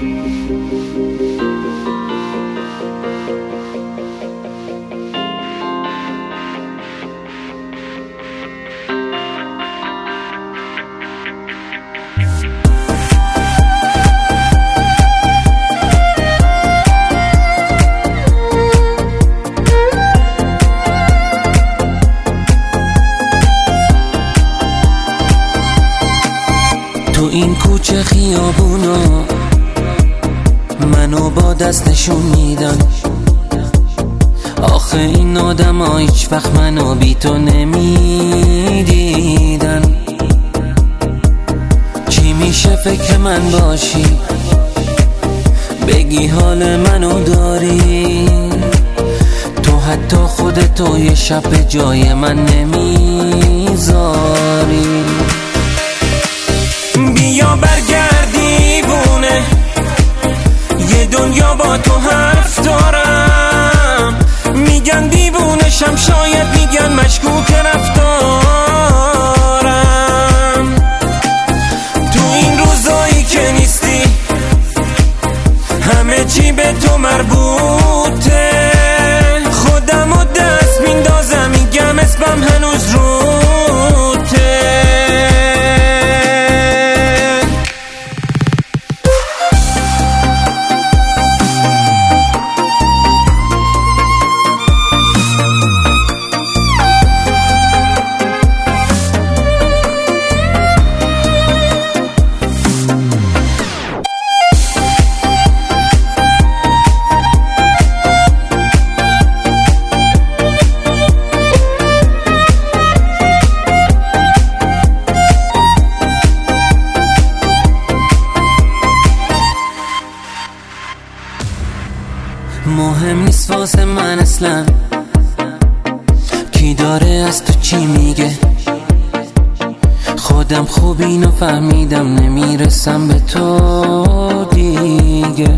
تو این کوچه خیابونا منو با دستشون میدن. آخه این آدم ها هیچ وقت منو بی تو نمیدیدن. چی میشه فکر من باشی، بگی حال منو داری، تو حتی خودتو یه شب به جای من نمیذاری. بیا برگرد دیوونه، یه دنیا با تو حرف دارم. میگن دیوونشم، شاید میگن مشکوک رفتارم. تو این روزایی که نیستی همه چی به تو مربوطه. خودمو دست میندازم، میگم اسمم هنوز روته. مهم نیست واسه من اصلا کی داره از تو چی میگه. خودم خوب اینو فهمیدم، نمیرسم به تو دیگه.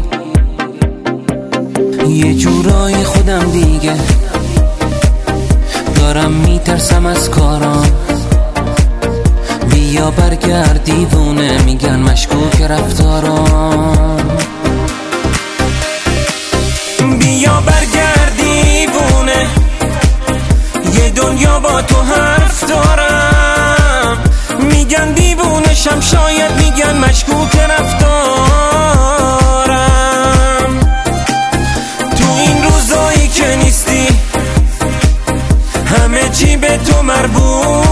یه جورایی خودم دیگه دارم میترسم از کارام. بیا برگرد دیوونه، میگن مشکوک رفتارام. بیا برگرد دیوونه، یه دنیا با تو حرف دارم. میگن دیوونشم، شاید میگن مشکوک رفتارم. تو این روزایی که نیستی همه چی به تو مربوط.